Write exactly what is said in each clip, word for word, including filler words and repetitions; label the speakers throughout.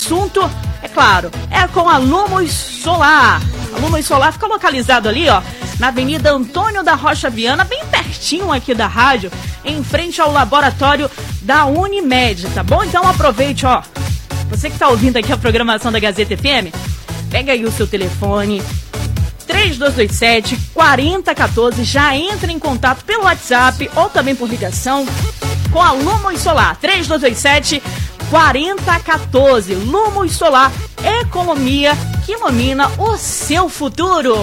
Speaker 1: assunto, é claro, é com a Lumos Solar. A Lumos Solar fica localizado ali, ó, na Avenida Antônio da Rocha Viana, bem pertinho aqui da rádio, em frente ao laboratório da Unimed, tá bom? Então aproveite, ó, você que tá ouvindo aqui a programação da Gazeta F M, pega aí o seu telefone, três dois dois sete, quatro zero um quatro, já entra em contato pelo WhatsApp ou também por ligação com a Lumos Solar, três dois dois sete, quatro zero um quatro. Lumos Solar, economia que ilumina o seu futuro.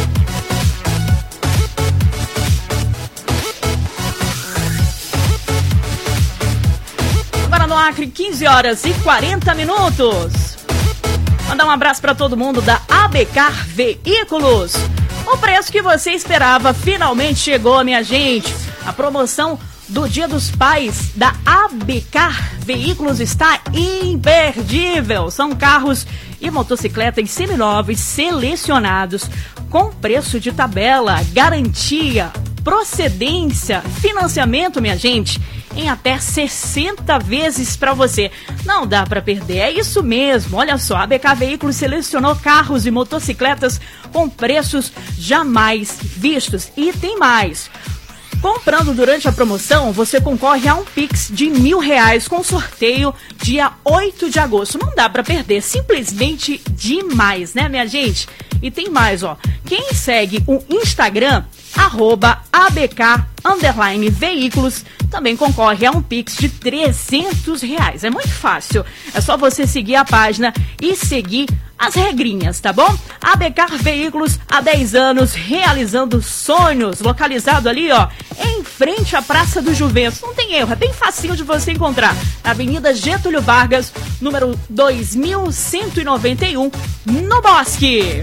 Speaker 1: Agora no Acre, quinze horas e quarenta minutos. Mandar um abraço para todo mundo da Abecar Veículos. O preço que você esperava finalmente chegou, minha gente. A promoção do Dia dos Pais da Abecar Veículos está imperdível. São carros e motocicletas seminovos selecionados com preço de tabela, garantia, procedência, financiamento, minha gente, em até sessenta vezes para você. Não dá para perder, é isso mesmo. Olha só, a A B K Veículos selecionou carros e motocicletas com preços jamais vistos. E tem mais. Comprando durante a promoção, você concorre a um Pix de mil reais com sorteio dia oito de agosto. Não dá para perder, simplesmente demais, né, minha gente? E tem mais, ó. Quem segue o Instagram, arroba abk underline veículos, também concorre a um Pix de trezentos reais. É muito fácil. É só você seguir a página e seguir as regrinhas, tá bom? A Becar Veículos há dez anos realizando sonhos, localizado ali, ó, em frente à Praça do Juventus. Não tem erro, é bem facinho de você encontrar. Na Avenida Getúlio Vargas, número dois mil cento e noventa e um, no Bosque.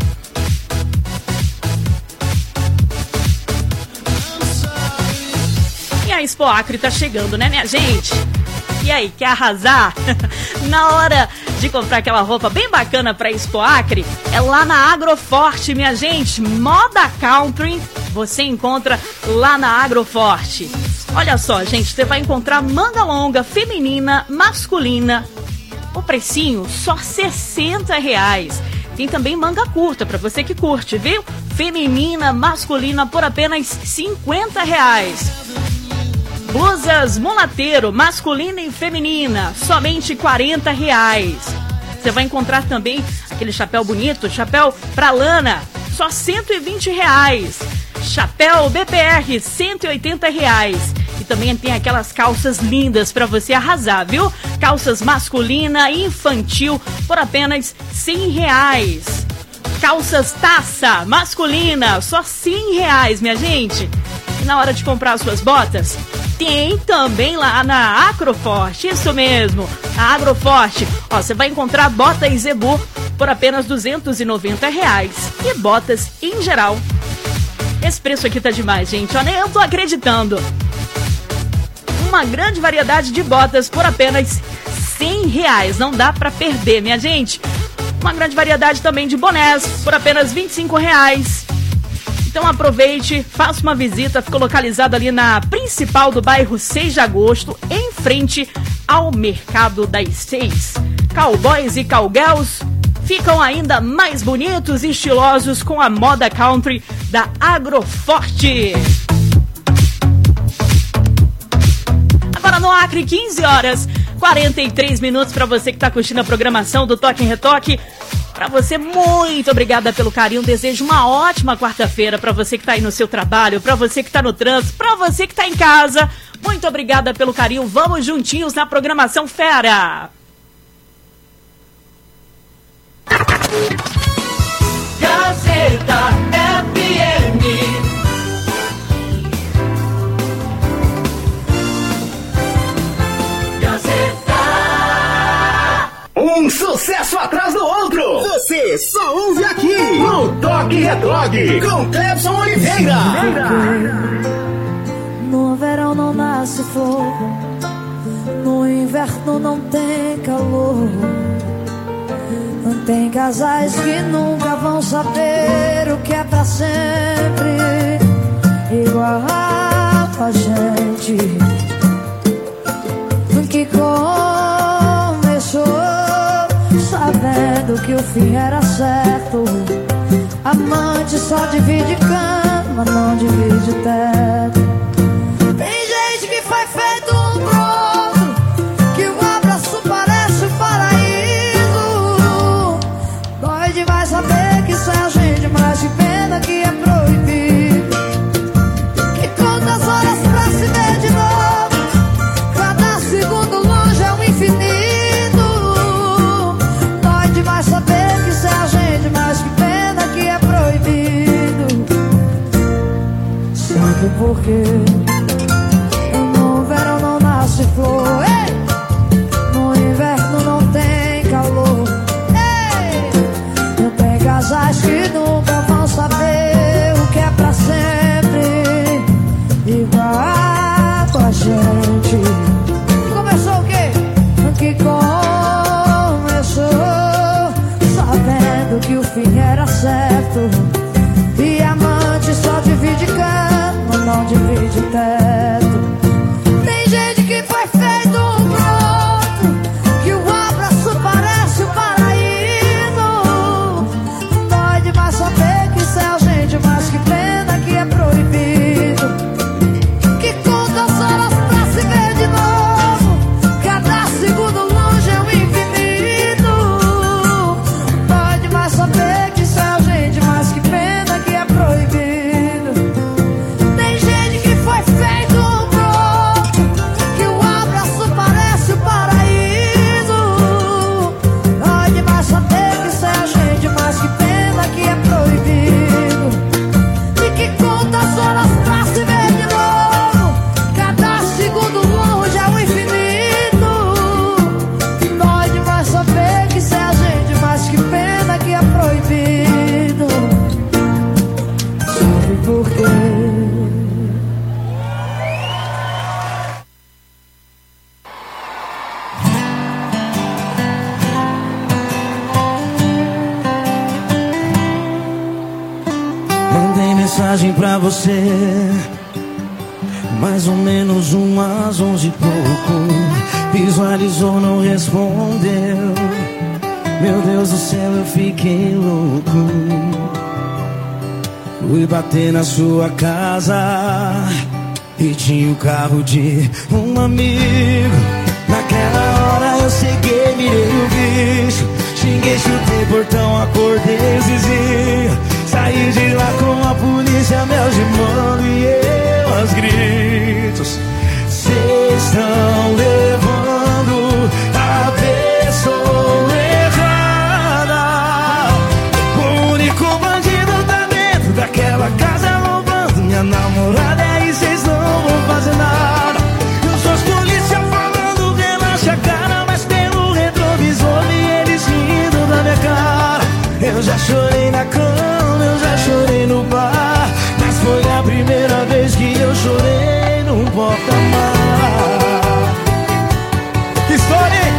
Speaker 1: E a Expo Acre tá chegando, né, minha gente? E aí, quer arrasar? Na hora de comprar aquela roupa bem bacana pra Expo Acre, é lá na Agroforte, minha gente. Moda Country, você encontra lá na Agroforte. Olha só, gente, você vai encontrar manga longa, feminina, masculina. O precinho, só sessenta reais. Tem também manga curta, pra você que curte, viu? Feminina, masculina, por apenas cinquenta reais. Blusas mulateiro, masculina e feminina, somente quarenta reais. Você vai encontrar também aquele chapéu bonito, chapéu pra lana, só cento e vinte reais. Chapéu B P R, cento e oitenta reais. E também tem aquelas calças lindas pra você arrasar, viu? Calças masculina e infantil por apenas cem reais. Calças taça, masculina, só cem reais, minha gente. E na hora de comprar as suas botas, tem também lá na Agroforte, isso mesmo, a Agroforte. Ó, você vai encontrar botas Zebu por apenas duzentos e noventa reais e botas em geral. Esse preço aqui tá demais, gente, ó, nem eu tô acreditando. Uma grande variedade de botas por apenas cem reais, não dá pra perder, minha gente. Uma grande variedade também de bonés por apenas vinte e cinco reais. Então aproveite, faça uma visita, fica localizado ali na principal do bairro seis de agosto, em frente ao Mercado das Seis. Cowboys e cowgirls ficam ainda mais bonitos e estilosos com a moda country da Agroforte. Agora no Acre, quinze horas e quarenta e três minutos, para você que está curtindo a programação do Toque em Retoque. Para você, muito obrigada pelo carinho. Desejo uma ótima quarta-feira para você que está aí no seu trabalho, para você que está no trânsito, para você que está em casa. Muito obrigada pelo carinho. Vamos juntinhos na programação Fera.
Speaker 2: Gazeta F M. Um sucesso atrás do outro. Você só ouve aqui no Toque Retrogue com Clebson Oliveira.
Speaker 3: No verão não nasce flor, no inverno não tem calor. Não tem casais que nunca vão saber o que é pra sempre, igual a gente que começou. sabendo que o fim era certo. Amante só divide cama, não divide teto. Tem gente que foi feito um pro outro, que o abraço parece um paraíso. Dói demais saber que isso é a gente, mas que pena que é proibido. Que conta as horas pra se ver de novo, cada segundo longe é um infinito. Dói demais saber que isso é a gente, mas que pena que é proibido. Sabe por quê? No verão não nasce flor, ei! No inverno não tem calor, ei! Não tem casais que nunca vão saber o que é pra sempre igual com a gente. Começou o quê? Que começou sabendo que o fim era certo. E amante só divide cama, não divide teto. Tem gente que foi feito um pro outro, que o abraço parece um paraíso. Dói demais saber que isso é a gente, mas que pena que é proibido. Que conta as horas pra se ver de novo, cada segundo longe é um infinito. Dói demais saber que isso é a gente, mas que pena que é proibido. Tem gente que foi feito um pro outro, que o abraço parece o paraíso. Dói demais saber que isso é a gente, mas que pena que é proibido. E que conta as horas pra se ver de novo, cada segundo longe é um infinito. Dói demais saber que isso é a gente, mas que pena que é proibido. Sabe por quê?
Speaker 4: Mandei mensagem pra você, mais ou menos umas onze e pouco. Visualizou, não respondeu. Meu Deus do céu, eu fiquei louco. Fui bater na sua casa e tinha o carro de um amigo. Naquela hora eu ceguei, mirei o bicho. Xinguei, chutei portão, acordei os vizinhos. Saí de lá com a polícia me algemando e eu aos gritos. Cês estão levando a pessoa errada. O único bandido tá dentro daquela casa roubando minha namorada. E cês não vão fazer nada. Eu sou os polícia falando, relaxa a cara, mas pelo retrovisor vi eles rindo da minha cara. Eu já chorei na cama, eu já chorei no bar, mas foi a primeira vez que eu chorei num porta-mar. Que história, hein?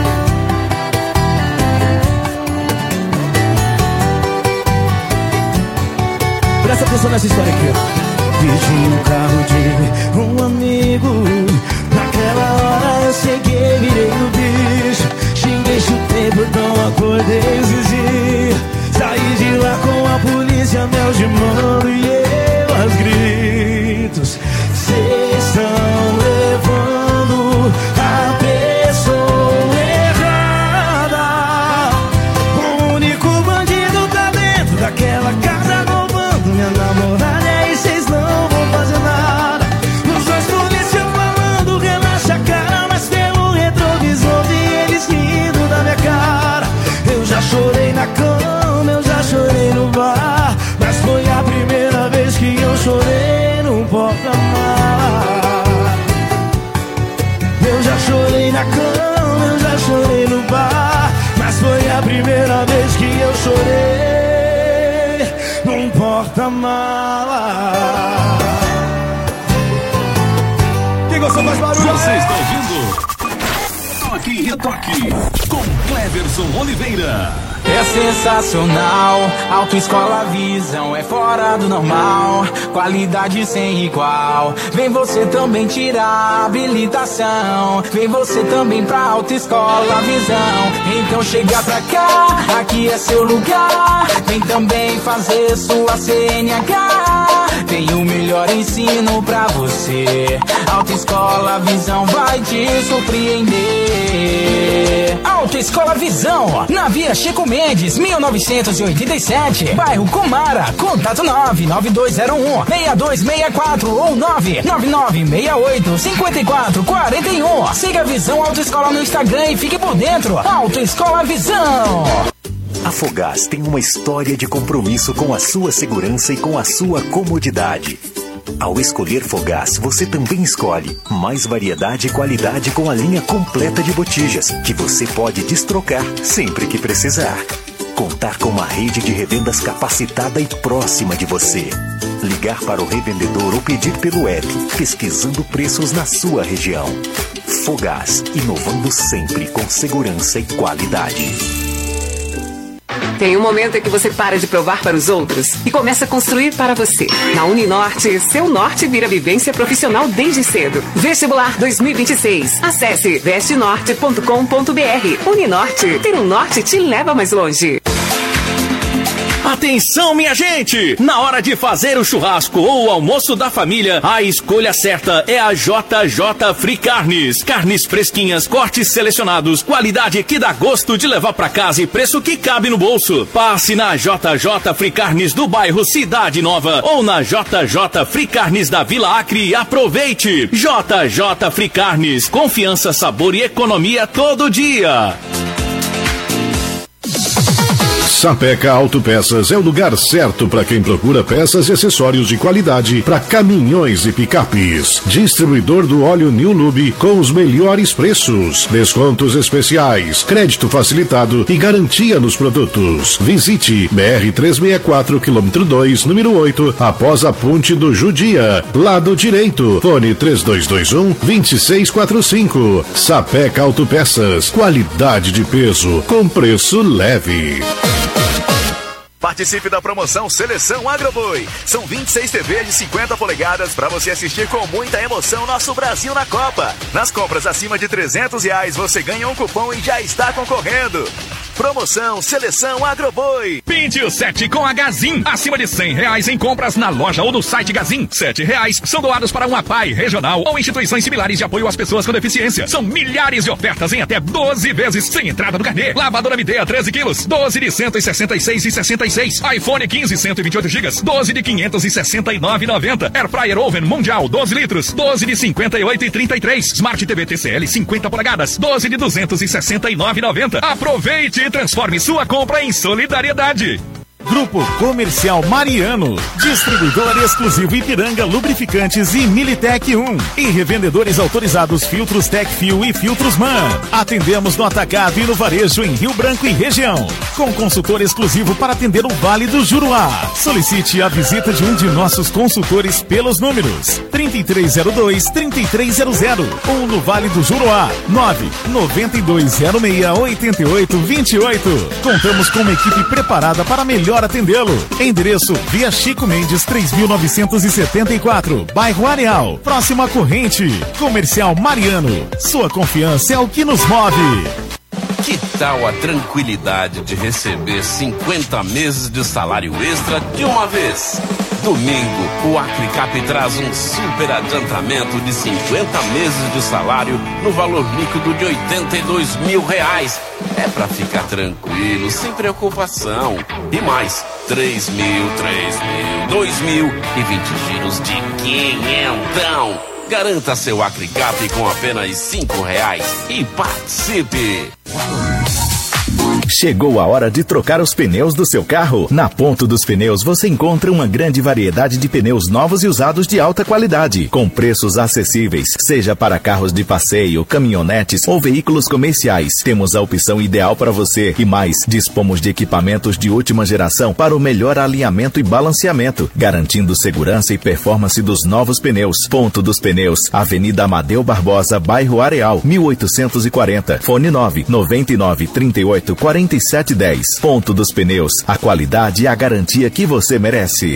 Speaker 4: Presta atenção nessa história aqui, ó. Pedi o carro de um amigo. Naquela hora eu ceguei, virei no bicho. Xinguei, chutei portão, acordei os vizinhos. Saí de lá com a polícia me algemando e eu aos gritos. Cês estão levando a pessoa errada. O único bandido tá dentro daquela casa roubando minha namorada. E cês não vão fazer nada. Os dois polícia falando, relaxa a cara, mas pelo retrovisor vi eles rindo da minha cara. Eu já chorei na cama, eu já chorei no bar, mas foi a primeira vez que eu chorei num porta-mar. Eu já chorei na cama, eu já chorei no bar, mas foi a primeira vez que eu chorei num porta-mala. Quem gostou mais barulho?
Speaker 2: Você está ouvindo Toque e Retoque com Cleverson Oliveira.
Speaker 5: É sensacional, Autoescola Visão é fora do normal, qualidade sem igual. Vem você também tirar habilitação, vem você também pra Autoescola Visão. Então chega pra cá, aqui é seu lugar. Vem também fazer sua C N H. Tem o melhor ensino pra você, Autoescola Visão vai te surpreender. Autoescola Visão, na Via Chico Mendes, mil novecentos e oitenta e sete, bairro Comara. Contato nove nove dois zero um, seis dois seis quatro ou nove nove nove seis oito, cinco quatro quatro um. Siga a Visão Autoescola no Instagram e fique por dentro. Autoescola Visão.
Speaker 6: A Fogás tem uma história de compromisso com a sua segurança e com a sua comodidade. Ao escolher Fogás, você também escolhe mais variedade e qualidade com a linha completa de botijas, que você pode destrocar sempre que precisar. Contar com uma rede de revendas capacitada e próxima de você. Ligar para o revendedor ou pedir pelo app, pesquisando preços na sua região. Fogás, inovando sempre com segurança e qualidade.
Speaker 7: Tem um momento em que você para de provar para os outros e começa a construir para você. Na Uninorte, seu norte vira vivência profissional desde cedo. Vestibular dois mil e vinte e seis. Acesse veste norte ponto com ponto b r. Uninorte, ter um norte te leva mais longe.
Speaker 8: Atenção, minha gente! Na hora de fazer o churrasco ou o almoço da família, a escolha certa é a J J Free Carnes. Carnes fresquinhas, cortes selecionados, qualidade que dá gosto de levar pra casa e preço que cabe no bolso. Passe na J J Free Carnes do bairro Cidade Nova ou na J J Free Carnes da Vila Acre e aproveite! J J Free Carnes, confiança, sabor e economia todo dia.
Speaker 9: Sapeca Autopeças é o lugar certo para quem procura peças e acessórios de qualidade para caminhões e picapes. Distribuidor do óleo New Lube com os melhores preços, descontos especiais, crédito facilitado e garantia nos produtos. Visite B R trezentos e sessenta e quatro, quilômetro dois, número oito, após a ponte do Judia, lado direito. Fone três dois dois um, dois seis quatro cinco. Sapeca Autopeças, qualidade de peso com preço leve.
Speaker 10: Participe da promoção Seleção Agroboi. São vinte e seis T Vs de cinquenta polegadas para você assistir com muita emoção nosso Brasil na Copa. Nas compras acima de trezentos reais você ganha um cupom e já está concorrendo. Promoção Seleção Agroboi.
Speaker 11: Pinte o sete com a Gazin. Acima de cem reais em compras na loja ou no site Gazin. Sete reais são doados para uma P A I regional ou instituições similares de apoio às pessoas com deficiência. São milhares de ofertas em até doze vezes sem entrada no carnê. Lavadora Midea treze quilos, doze de cento e sessenta e seis e sessenta e seis. iPhone quinze, cento e vinte e oito gigas, doze de quinhentos e sessenta e nove e noventa. Air Fryer Oven Mundial, doze litros, doze de cinquenta e oito e trinta e três. Smart T V T C L cinquenta polegadas, doze de duzentos e sessenta e nove e noventa. Aproveite e transforme sua compra em solidariedade.
Speaker 12: Grupo Comercial Mariano, distribuidor exclusivo Ipiranga Lubrificantes e Militec um e revendedores autorizados Filtros Tecfil e Filtros Man. Atendemos no atacado e no varejo em Rio Branco e região, com consultor exclusivo para atender o Vale do Juruá. Solicite a visita de um de nossos consultores pelos números trinta e três zero dois, trinta e três zero zero ou no Vale do Juruá nove nove dois zero seis oito oito dois oito. Contamos com uma equipe preparada para melhor atendê-lo. Endereço Via Chico Mendes três mil novecentos e setenta e quatro, bairro Areal, próximo à corrente. Comercial Mariano, sua confiança é o que nos move.
Speaker 13: Que tal a tranquilidade de receber cinquenta meses de salário extra de uma vez? Domingo, o Acrecap traz um super adiantamento de cinquenta meses de salário no valor líquido de oitenta e dois mil reais. É pra ficar tranquilo, sem preocupação. E mais, três mil, três mil, dois mil e vinte giros de quinhentão. Garanta seu Acrecap com apenas cinco reais e participe!
Speaker 14: Chegou a hora de trocar os pneus do seu carro? Na Ponto dos Pneus você encontra uma grande variedade de pneus novos e usados de alta qualidade, com preços acessíveis, seja para carros de passeio, caminhonetes ou veículos comerciais. Temos a opção ideal para você e mais, dispomos de equipamentos de última geração para o melhor alinhamento e balanceamento, garantindo segurança e performance dos novos pneus. Ponto dos Pneus, Avenida Amadeu Barbosa, bairro Areal, mil oitocentos e quarenta, fone nove nove nove, trinta e oito, quarenta quarenta e sete dez. Ponto dos Pneus, a qualidade e a garantia que você merece.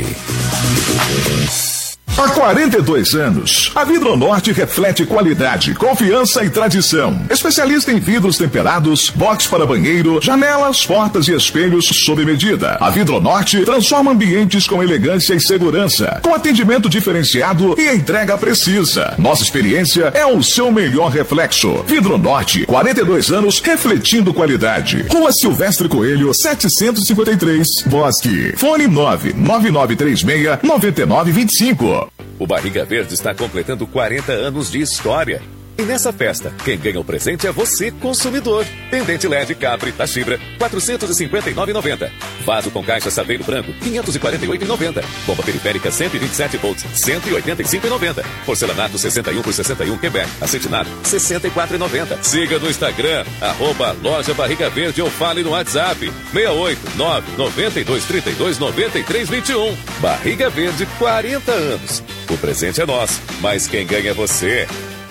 Speaker 15: Há quarenta e dois anos, a Vidronorte reflete qualidade, confiança e tradição. Especialista em vidros temperados, box para banheiro, janelas, portas e espelhos sob medida. A Vidronorte transforma ambientes com elegância e segurança, com atendimento diferenciado e entrega precisa. Nossa experiência é o seu melhor reflexo. Vidronorte, quarenta e dois anos refletindo qualidade. Rua Silvestre Coelho, setecentos e cinquenta e três, Bosque. Fone nove nove nove três seis nove nove dois cinco.
Speaker 16: O Barriga Verde está completando quarenta anos de história. E nessa festa, quem ganha o presente é você, consumidor. Pendente L E D Capri Tachibra, quatrocentos e cinquenta e nove reais e noventa centavos. Vaso com caixa Saveiro Branco, quinhentos e quarenta e oito reais e noventa centavos. Bomba periférica cento e vinte e sete volts, cento e oitenta e cinco reais e noventa centavos. Porcelanato sessenta e um por sessenta e um Quebec. Acetinado, sessenta e quatro reais e noventa centavos. Siga no Instagram, arroba Loja Barriga Verde ou fale no WhatsApp, seis oito nove nove dois três dois nove três dois um. Barriga Verde, quarenta anos. O presente é nosso, mas quem ganha é você.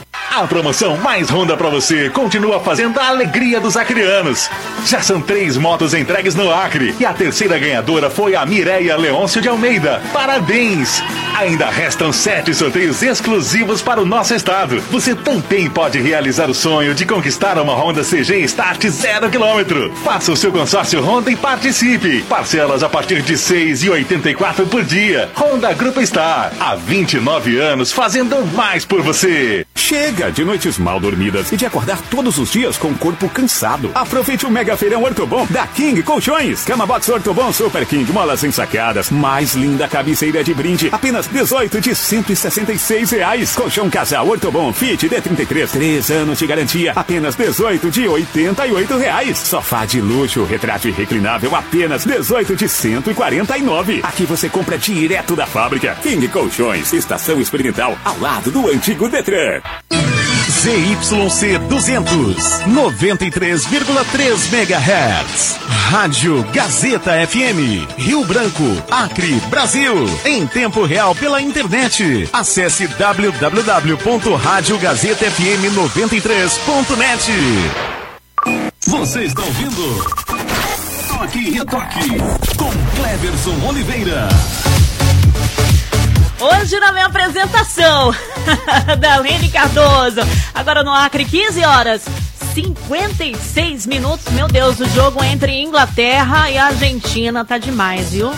Speaker 17: A promoção mais Honda pra você continua fazendo a alegria dos acrianos. Já são três motos entregues no Acre e a terceira ganhadora foi a Mireia Leôncio de Almeida. Parabéns! Ainda restam sete sorteios exclusivos para o nosso estado. Você também pode realizar o sonho de conquistar uma Honda C G Start zero quilômetro. Faça o seu consórcio Honda e participe. Parcelas a partir de seis reais e oitenta e quatro centavos por dia. Honda Grupo Star, há vinte e nove anos fazendo mais por você.
Speaker 18: Chega de noites mal dormidas e de acordar todos os dias com o corpo cansado. Aproveite o Mega Feirão Ortobon da King Colchões. Cama Box Ortobon Super King, molas ensacadas. Mais linda cabeceira de brinde. Apenas dezoito de cento e sessenta e seis reais. Colchão Casal Ortobon Fit D trinta e três. três anos de garantia. Apenas dezoito de oitenta e oito reais. Sofá de luxo, retrátil e reclinável. Apenas dezoito de cento e quarenta e nove. Aqui você compra direto da fábrica. King Colchões, estação experimental ao lado do antigo Detran.
Speaker 12: Z Y C duzentos, noventa e três vírgula três megahertz. Rádio Gazeta F M, Rio Branco, Acre, Brasil. Em tempo real pela internet. Acesse w w w ponto rádio gazeta f m noventa e três ponto net. Você está ouvindo Toque e Retoque com Cleverson Oliveira.
Speaker 1: Hoje na minha apresentação da Lene Cardoso. Agora no Acre, quinze horas, cinquenta e seis minutos. Meu Deus, o jogo entre Inglaterra e Argentina tá demais, viu?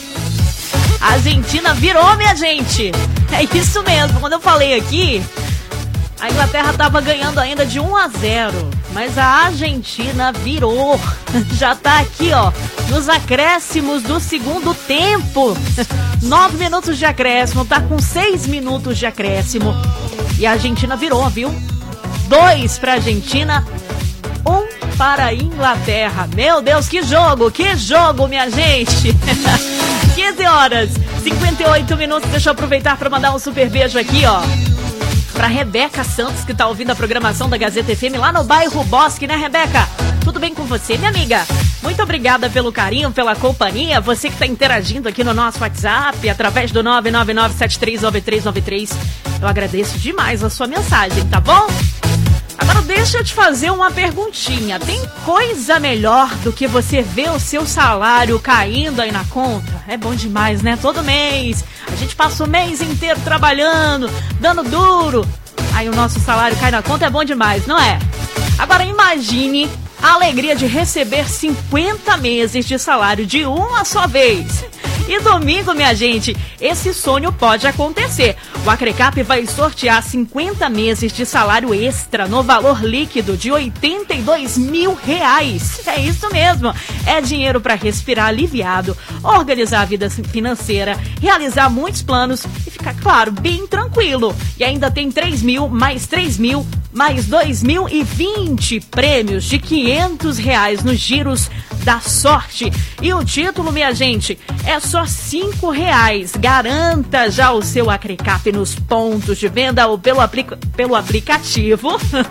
Speaker 1: A Argentina virou, minha gente. É isso mesmo. Quando eu falei aqui, a Inglaterra tava ganhando ainda de um a zero. Mas a Argentina virou. Já tá aqui, ó, nos acréscimos do segundo tempo. Nove minutos de acréscimo, tá com seis minutos de acréscimo. E a Argentina virou, viu? Dois pra Argentina, um para a Inglaterra. Meu Deus, que jogo, que jogo, minha gente. quinze horas, cinquenta e oito minutos. Deixa eu aproveitar para mandar um super beijo aqui, ó, pra Rebeca Santos, que tá ouvindo a programação da Gazeta F M lá no bairro Bosque, né, Rebeca? Tudo bem com você, minha amiga? Muito obrigada pelo carinho, pela companhia. Você que tá interagindo aqui no nosso WhatsApp, através do nove nove nove sete três nove três nove três. Eu agradeço demais a sua mensagem, tá bom? Agora deixa eu te fazer uma perguntinha. Tem coisa melhor do que você ver o seu salário caindo aí na conta? É bom demais, né? Todo mês a gente passa o mês inteiro trabalhando, dando duro. Aí o nosso salário cai na conta, é bom demais, não é? Agora imagine a alegria de receber cinquenta meses de salário de uma só vez. E domingo, minha gente, esse sonho pode acontecer. O Acrecap vai sortear cinquenta meses de salário extra no valor líquido de oitenta e dois mil reais. É isso mesmo. É dinheiro para respirar aliviado, organizar a vida financeira, realizar muitos planos e ficar, claro, bem tranquilo. E ainda tem três mil, mais três mil, mais dois mil e vinte prêmios de quinhentos reais nos giros da sorte. E o título, minha gente, é só cinco reais. Garanta já o seu Acrecap nos pontos de venda ou pelo, aplica- pelo aplicativo.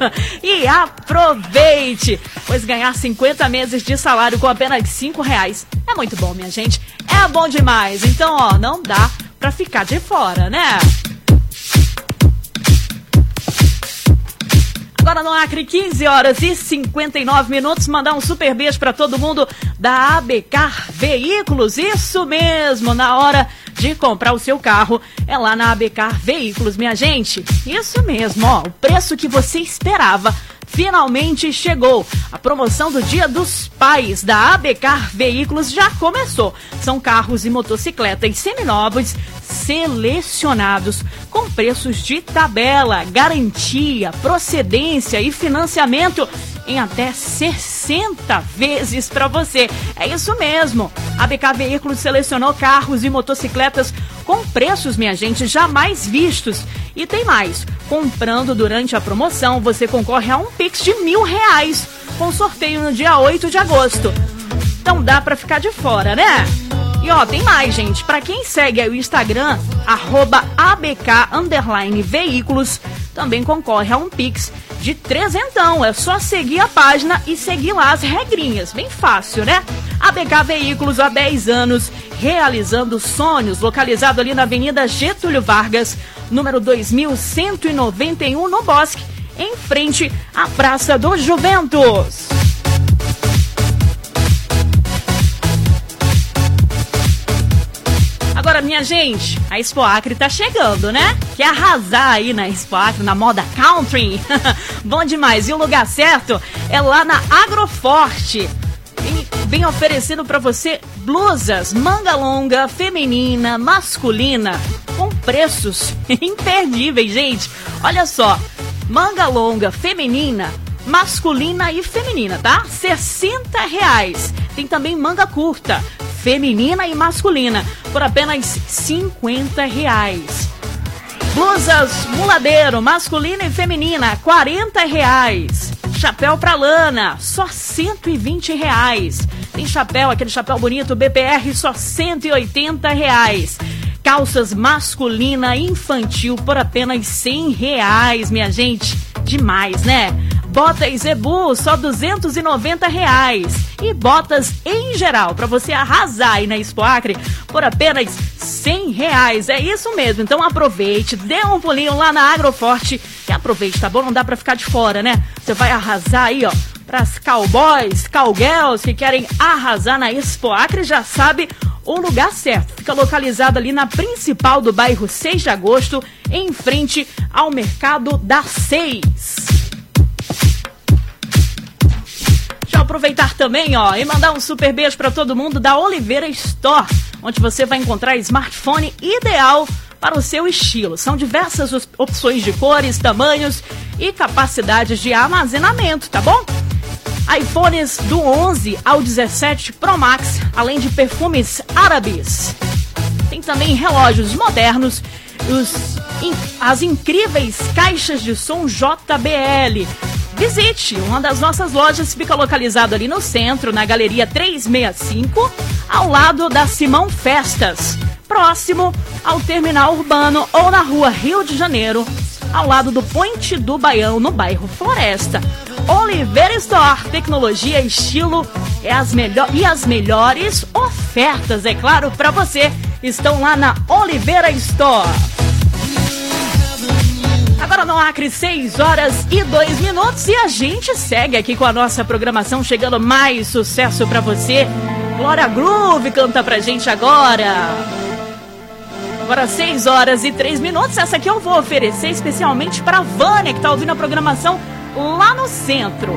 Speaker 1: E aproveite, pois ganhar cinquenta meses de salário com apenas cinco reais é muito bom, minha gente. É bom demais. Então, ó, não dá pra ficar de fora, né? Agora no Acre, quinze horas e cinquenta e nove minutos. Mandar um super beijo para todo mundo da Abecar Veículos. Isso mesmo, na hora de comprar o seu carro, é lá na Abecar Veículos, minha gente. Isso mesmo, ó, o preço que você esperava finalmente chegou. A promoção do Dia dos Pais da Abecar Veículos já começou. São carros e motocicletas seminovos selecionados com preços de tabela, garantia, procedência e financiamento em até sessenta vezes para você. É isso mesmo. A A B K Veículos selecionou carros e motocicletas com preços, minha gente, jamais vistos. E tem mais. Comprando durante a promoção, você concorre a um Pix de mil reais com sorteio no dia oito de agosto. Então dá pra ficar de fora, né? E ó, tem mais, gente. Pra quem segue aí o Instagram, arroba A B K underline veículos, também concorre a um Pix de trezentão. É só seguir a página e seguir lá as regrinhas. Bem fácil, né? A B K Veículos há dez anos, realizando sonhos, localizado ali na Avenida Getúlio Vargas, número dois mil cento e noventa e um, no Bosque, em frente à Praça do Juventus. Agora, minha gente, a Expo Acre tá chegando, né? Quer arrasar aí na Expo Acre, na moda country? Bom demais. E o lugar certo é lá na Agroforte. Vem, vem oferecendo pra você blusas manga longa, feminina, masculina, com preços imperdíveis, gente. Olha só, manga longa, feminina, masculina e feminina, tá? sessenta reais. Tem também manga curta, feminina e masculina, por apenas cinquenta reais. Blusas muladeiro, masculina e feminina, quarenta reais. Chapéu pra lana, só cento e vinte reais. Tem chapéu, aquele chapéu bonito, B P R, só cento e oitenta reais. Calças masculina e infantil por apenas cem reais, minha gente. Demais, né? Botas Zebu, só duzentos e noventa reais. E botas em geral, para você arrasar aí na Expo Acre, por apenas cem reais. É isso mesmo, então aproveite, dê um pulinho lá na Agroforte e aproveite, tá bom? Não dá para ficar de fora, né? Você vai arrasar aí, ó, pras cowboys, cowgirls que querem arrasar na Expo Acre, já sabe o lugar certo. Fica localizado ali na principal do bairro seis de agosto, em frente ao Mercado da Seis. Deixa eu aproveitar também, ó, e mandar um super beijo para todo mundo da Oliveira Store, onde você vai encontrar smartphone ideal para o seu estilo. São diversas opções de cores, tamanhos e capacidades de armazenamento, tá bom? iPhones do onze ao dezessete Pro Max, além de perfumes árabes. Tem também relógios modernos, os, as incríveis caixas de som J B L. Visite, uma das nossas lojas fica localizado ali no centro, na Galeria trezentos e sessenta e cinco, ao lado da Simão Festas, próximo ao Terminal Urbano, ou na Rua Rio de Janeiro, ao lado do Ponte do Baião, no bairro Floresta. Oliveira Store, tecnologia, estilo é as melhor, e as melhores ofertas, é claro, para você, estão lá na Oliveira Store. Agora no Acre, seis horas e dois minutos, e a gente segue aqui com a nossa programação, chegando mais sucesso pra você. Glória Groove canta pra gente agora. Agora seis horas e três minutos, essa aqui eu vou oferecer especialmente pra Vânia, que tá ouvindo a programação lá no centro.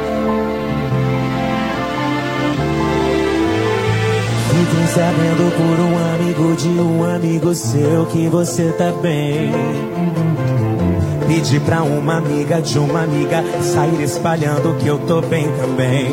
Speaker 4: Fiquem sabendo por um amigo de um amigo seu que você tá bem. Pedi pra uma amiga de uma amiga sair espalhando que eu tô bem também.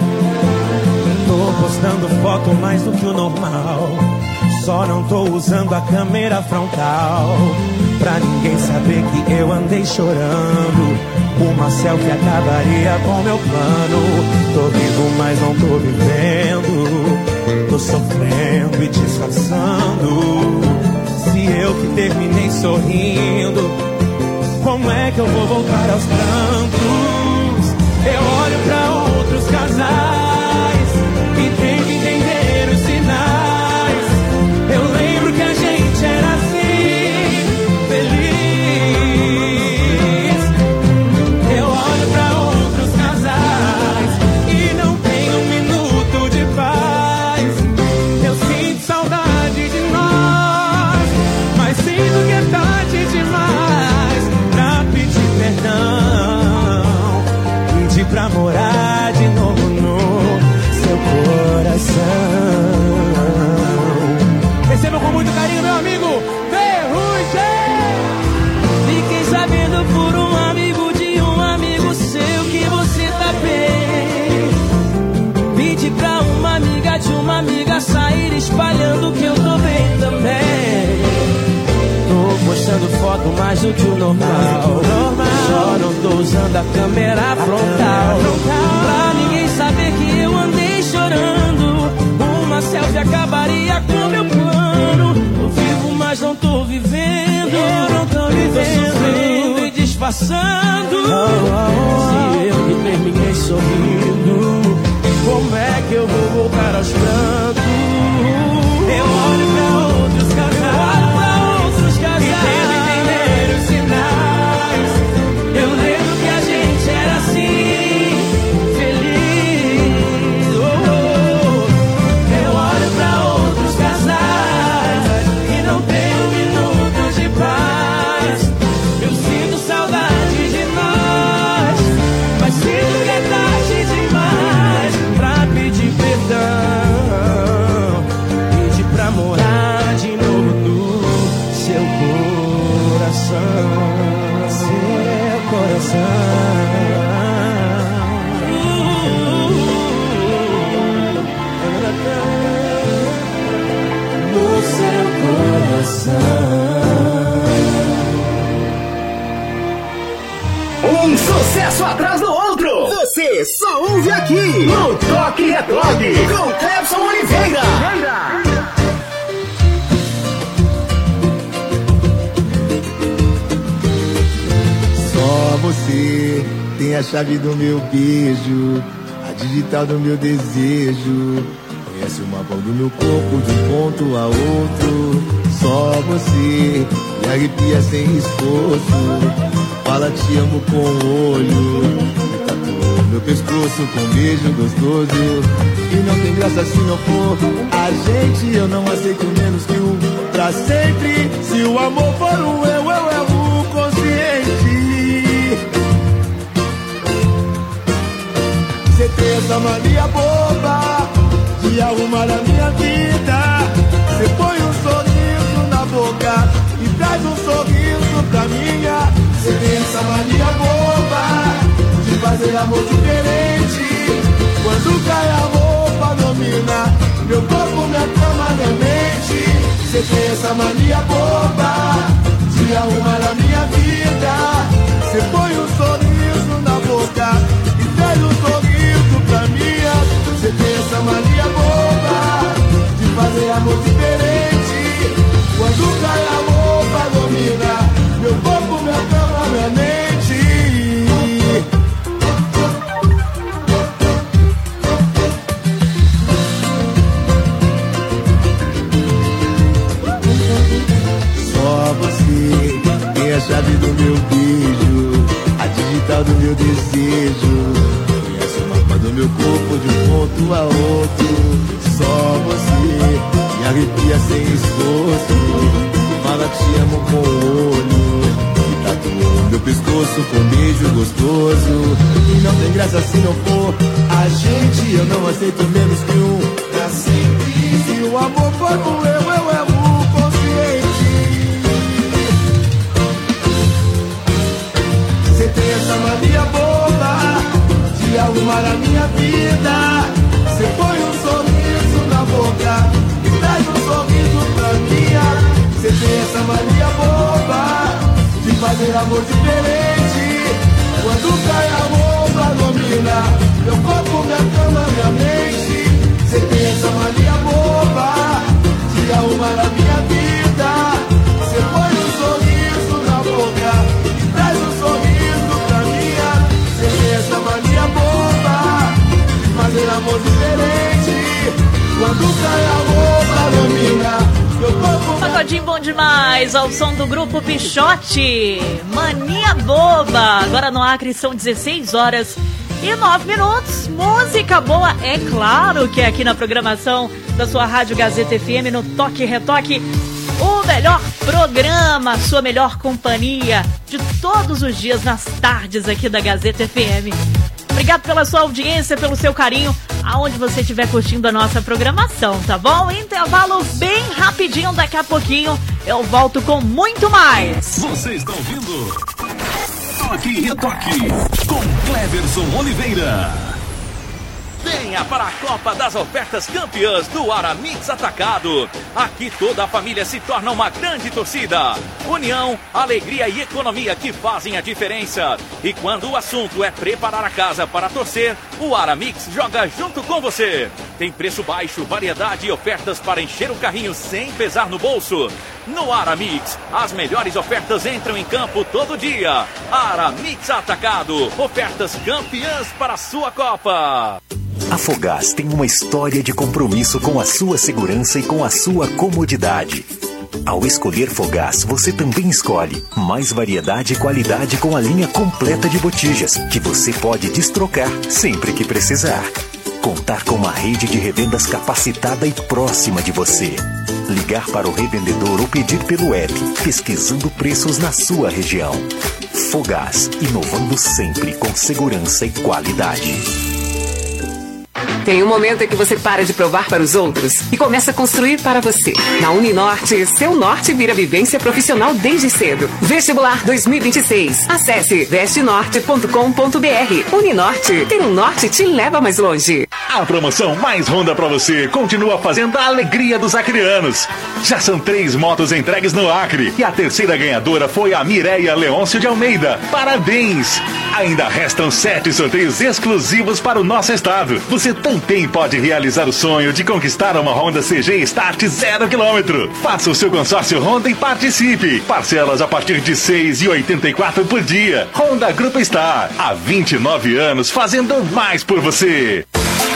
Speaker 4: Tô postando foto mais do que o normal, só não tô usando a câmera frontal pra ninguém saber que eu andei chorando. Uma selfie acabaria com meu plano. Tô vivo, mas não tô vivendo. Tô sofrendo e disfarçando. Se eu que terminei sorrindo, como é que eu vou voltar aos prantos? Eu olho pra outros casais e tenho que entender os sinais. Eu lembro que a gente era assim, feliz. Eu olho do que o normal. Só não tô usando a câmera frontal pra ninguém saber que eu andei chorando. Uma selfie acabaria com meu plano. Eu vivo, mas não tô vivendo. Eu não tô vivendo. Tô sofrendo e disfarçando. Se eu que terminei sorrindo, como é que eu vou voltar aos prantos? Eu olho pra outros casais, pra outros casais e tento entender os sinais. Eu lembro que a gente era assim, feliz. Oh, oh. Eu olho pra outros casais e não tenho minutos de paz. Eu sinto saudade de nós, mas sinto que é tarde demais pra pedir perdão, pedir pra morar de novo no seu coração, seu coração. No seu coração.
Speaker 2: Um sucesso atrás do outro. Você só ouve aqui no Toque Retoque com Clebson Oliveira.
Speaker 19: Só você tem a chave do meu beijo, a digital do meu desejo. Conhece o mapa do meu corpo de um ponto a outro. Só você me arrepia sem esforço. Fala te amo com o olho, me tatua meu pescoço com um beijo gostoso. E não tem graça se não for a gente. Eu não aceito menos que um pra sempre. Se o amor for um eu, eu erro consciente. Você tem essa mania boba de arrumar a minha vida. Você põe um sorriso na boca e traz um sorriso pra minha. Você tem essa mania boba de fazer amor diferente. Quando cai a roupa domina meu corpo, minha cama, minha mente. Você tem essa mania boba de arrumar a minha vida. Você põe um sorriso na boca e traz um sorriso pra minha. Você tem essa mania boba de fazer amor diferente. Quando cai a roupa domina meu corpo, minha cama, minha mente. Só você tem a chave do meu beijo, a digital do meu desejo. Conhece o mapa do meu corpo de um ponto a outro. Só você me arrepia sem esforço. Fala te amo com o olho, me tatua meu pescoço com um beijo gostoso. E não tem graça se não for a gente. Eu não aceito menos que um pra sempre. Se o amor for um eu, eu erro consciente. Você tem essa mania boba de arrumar a minha vida. Você põe um sorriso na boca e traz um sorriso pra minha. Você tem essa mania boba de fazer amor diferente. Quando cai a roupa domina meu corpo, minha cama, minha mente. Você tem essa mania boba de arrumar a minha vida. Você põe um sorriso na boca e traz um sorriso pra minha. Você tem essa mania boba de fazer amor diferente. Quando cai a roupa domina meu corpo.
Speaker 1: Pagodinho bom demais, ao som do grupo Pichote, Mania Boba. Agora no Acre são dezesseis horas e nove minutos. Música boa, é claro que é aqui na programação da sua Rádio Gazeta F M, no Toque Retoque. O melhor programa, sua melhor companhia de todos os dias nas tardes aqui da Gazeta F M. Obrigado pela sua audiência, pelo seu carinho, aonde você estiver curtindo a nossa programação, tá bom? Intervalo bem rapidinho, daqui a pouquinho eu volto com muito mais.
Speaker 8: Você está ouvindo Toque e Retoque com Cleverson Oliveira. Venha para a Copa das Ofertas Campeãs do Aramix Atacado. Aqui toda a família se torna uma grande torcida. União, alegria e economia que fazem a diferença. E quando o assunto é preparar a casa para torcer, o Aramix joga junto com você. Tem preço baixo, variedade e ofertas para encher o carrinho sem pesar no bolso. No Aramix, as melhores ofertas entram em campo todo dia. Aramix Atacado, ofertas campeãs para a sua Copa.
Speaker 6: A Fogás tem uma história de compromisso com a sua segurança e com a sua comodidade. Ao escolher Fogás, você também escolhe mais variedade e qualidade com a linha completa de botijas, que você pode destrocar sempre que precisar. Contar com uma rede de revendas capacitada e próxima de você. Ligar para o revendedor ou pedir pelo app, pesquisando preços na sua região. Fogás, inovando sempre com segurança e qualidade.
Speaker 7: Tem um momento em que você para de provar para os outros e começa a construir para você. Na Uninorte, seu norte vira vivência profissional desde cedo. Vestibular dois mil e vinte e seis. Acesse veste norte ponto com ponto br. Uninorte, ter um norte te leva mais longe.
Speaker 17: A promoção mais Honda pra você continua fazendo a alegria dos acrianos. Já são três motos entregues no Acre e a terceira ganhadora foi a Mireia Leôncio de Almeida. Parabéns! Ainda restam sete sorteios exclusivos para o nosso estado. Você também pode realizar o sonho de conquistar uma Honda C G Start zero quilômetro. Faça o seu consórcio Honda e participe. Parcelas a partir de seis reais e oitenta e quatro centavos por dia. Honda Grupo Star, há vinte e nove anos fazendo mais por você.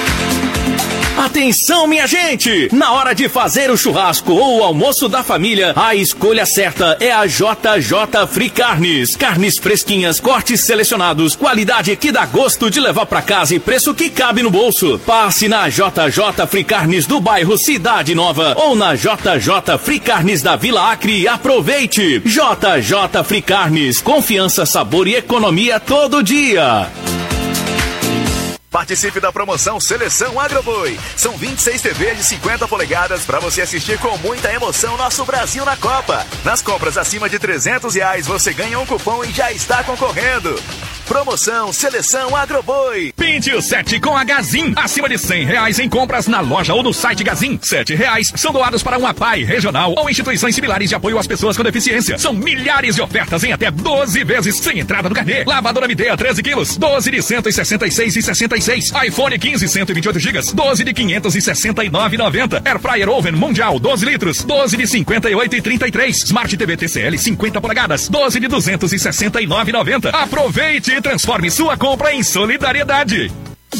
Speaker 8: Atenção, minha gente! Na hora de fazer o churrasco ou o almoço da família, a escolha certa é a J J Free Carnes. Carnes fresquinhas, cortes selecionados, qualidade que dá gosto de levar pra casa e preço que cabe no bolso. Passe na J J Free Carnes do bairro Cidade Nova ou na J J Free Carnes da Vila Acre e aproveite! J J Free Carnes, confiança, sabor e economia todo dia.
Speaker 10: Participe da promoção Seleção Agroboi. São vinte e seis T Vs de cinquenta polegadas para você assistir com muita emoção nosso Brasil na Copa. Nas compras acima de trezentos reais você ganha um cupom e já está concorrendo. Promoção Seleção Agroboi.
Speaker 11: Pinte o sete com a Gazin. Acima de cem reais em compras na loja ou no site Gazin. Sete reais são doados para uma P A I regional ou instituições similares de apoio às pessoas com deficiência. São milhares de ofertas em até doze vezes sem entrada no carnê. Lavadora Midea treze quilos, doze de cento e sessenta e seis e sessenta e seis. iPhone quinze, cento e vinte e oito gigas, doze de quinhentos e sessenta e nove e noventa. Air Fryer Oven Mundial doze litros, doze de cinquenta e oito e trinta e três. Smart T V T C L cinquenta polegadas, doze de duzentos e sessenta e nove e noventa. Aproveite e transforme sua compra em solidariedade.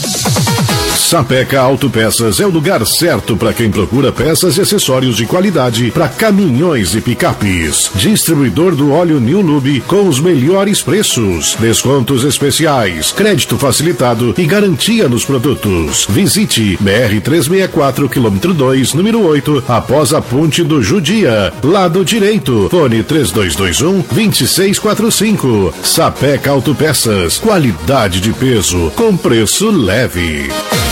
Speaker 9: Sapeca Autopeças é o lugar certo para quem procura peças e acessórios de qualidade para caminhões e picapes. Distribuidor do óleo New Lube com os melhores preços, descontos especiais, crédito facilitado e garantia nos produtos. Visite B R trezentos e sessenta e quatro, quilômetro dois, número oito, após a ponte do Judia, lado direito. Fone três dois dois um, dois seis quatro cinco. Sapeca Autopeças, qualidade de peso com preço leve.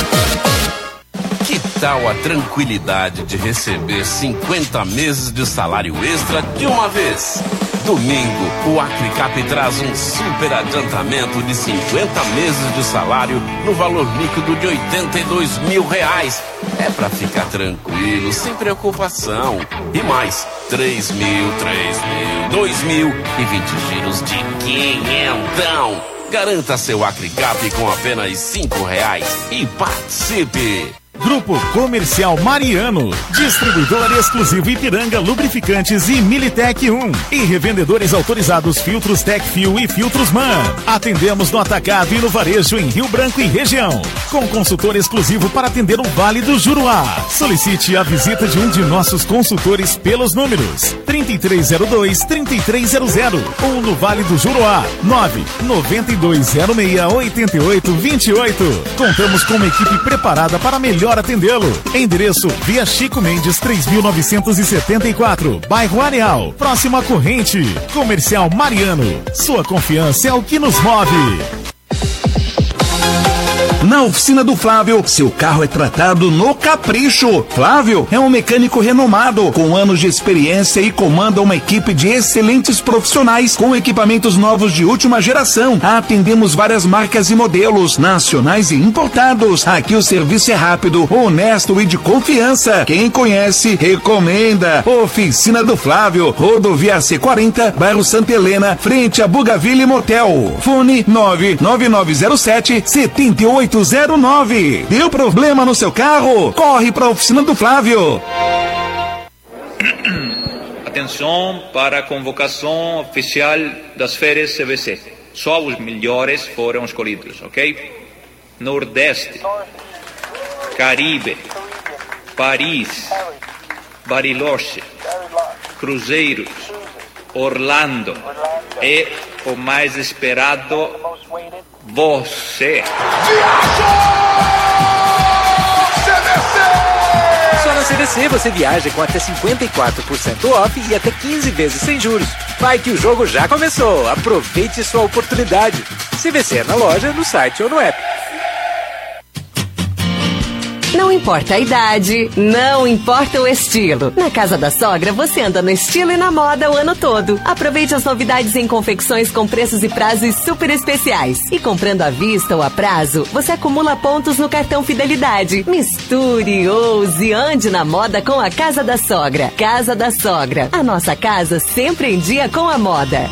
Speaker 13: Que tal a tranquilidade de receber cinquenta meses de salário extra de uma vez? Domingo, o Acrecap traz um super adiantamento de cinquenta meses de salário no valor líquido de oitenta e dois mil reais. É pra ficar tranquilo, sem preocupação. E mais, três mil, três mil, dois mil e vinte giros de quinhentão. Garanta seu Acrecap com apenas cinco reais e participe!
Speaker 12: Grupo Comercial Mariano, distribuidor exclusivo Ipiranga Lubrificantes e Militec um e revendedores autorizados Filtros Tecfil e Filtros Man. Atendemos no atacado e no varejo em Rio Branco e região, com consultor exclusivo para atender o Vale do Juruá. Solicite a visita de um de nossos consultores pelos números trinta e três zero dois, trinta e três zero zero ou no Vale do Juruá nove nove dois zero seis oito oito dois oito. Contamos com uma equipe preparada para melhor atendê-lo. Endereço Via Chico Mendes três mil novecentos e setenta e quatro, bairro Areal, próximo à corrente. Comercial Mariano, sua confiança é o que nos move.
Speaker 20: Na oficina do Flávio, seu carro é tratado no capricho. Flávio é um mecânico renomado, com anos de experiência e comanda uma equipe de excelentes profissionais com equipamentos novos de última geração. Atendemos várias marcas e modelos, nacionais e importados. Aqui o serviço é rápido, honesto e de confiança. Quem conhece, recomenda. Oficina do Flávio, Rodovia C quarenta, bairro Santa Helena, frente a Bugaville Motel. Fone nove nove nove zero sete sete oito zero nove. Deu problema no seu carro? Corre para a Oficina do Flávio.
Speaker 21: Atenção para a convocação oficial das férias C V C. Só os melhores foram escolhidos, ok? Nordeste, Caribe, Paris, Bariloche, Cruzeiros, Orlando e o mais esperado, você.
Speaker 22: Só na C V C você viaja com até cinquenta e quatro por cento off e até quinze vezes sem juros. Vai que o jogo já começou. Aproveite sua oportunidade. C V C é na loja, no site ou no app.
Speaker 7: Não importa a idade, não importa o estilo. Na Casa da Sogra, você anda no estilo e na moda o ano todo. Aproveite as novidades em confecções com preços e prazos super especiais. E comprando à vista ou a prazo, você acumula pontos no cartão Fidelidade. Misture, ouse, ande na moda com a Casa da Sogra. Casa da Sogra. A nossa casa sempre em dia com a moda.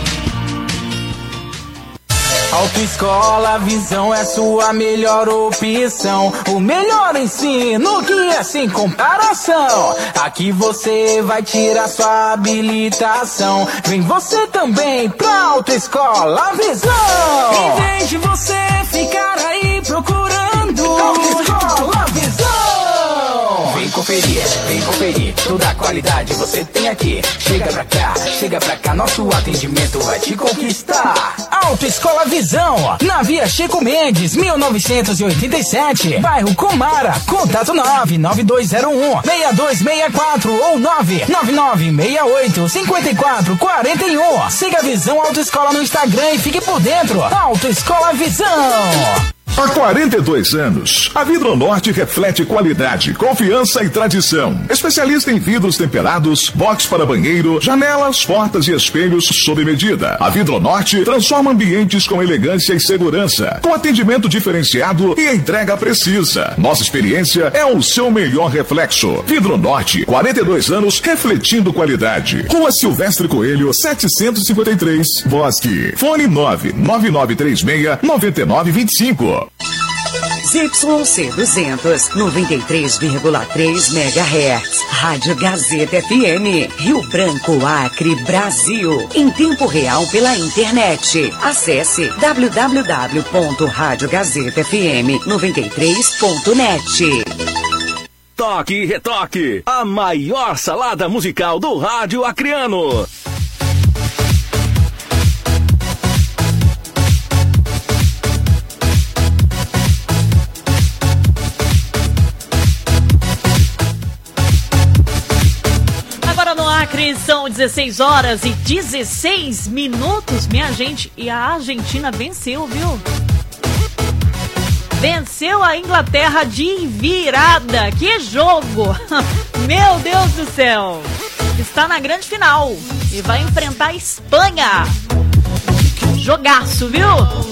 Speaker 5: Autoescola Visão é sua melhor opção. O melhor ensino que é sem comparação. Aqui você vai tirar sua habilitação. Vem você também pra Autoescola Visão. Em vez de você ficar aí procurando Autoescola Visão. Vem conferir, vem conferir. Toda a qualidade você tem aqui. Chega pra cá, chega pra cá. Nosso atendimento vai te conquistar. Autoescola Visão, na Via Chico Mendes, mil novecentos e oitenta e sete, bairro Comara. Contato nove nove dois zero um seis dois seis quatro ou nove nove nove seis oito cinco quatro quatro um. Siga a Visão Autoescola no Instagram e fique por dentro. Autoescola Visão.
Speaker 15: Há quarenta e dois anos, a Vidronorte reflete qualidade, confiança e tradição. Especialista em vidros temperados, box para banheiro, janelas, portas e espelhos sob medida. A Vidronorte transforma ambientes com elegância e segurança, com atendimento diferenciado e entrega precisa. Nossa experiência é o seu melhor reflexo. Vidronorte, quarenta e dois anos refletindo qualidade. Rua Silvestre Coelho, setecentos e cinquenta e três, Bosque. Fone nove nove nove três seis nove nove dois cinco.
Speaker 23: Z Y C duzentos, noventa e três vírgula três megahertz. Rádio Gazeta F M, Rio Branco, Acre, Brasil. Em tempo real pela internet. Acesse w w w ponto rádio gazeta f m noventa e três ponto net.
Speaker 8: Toque e Retoque, a maior salada musical do rádio acreano.
Speaker 1: São dezesseis horas e dezesseis minutos, minha gente, e a Argentina venceu, viu? Venceu a Inglaterra de virada. Que jogo! Meu Deus do céu! Está na grande final e vai enfrentar a Espanha. Jogaço, viu?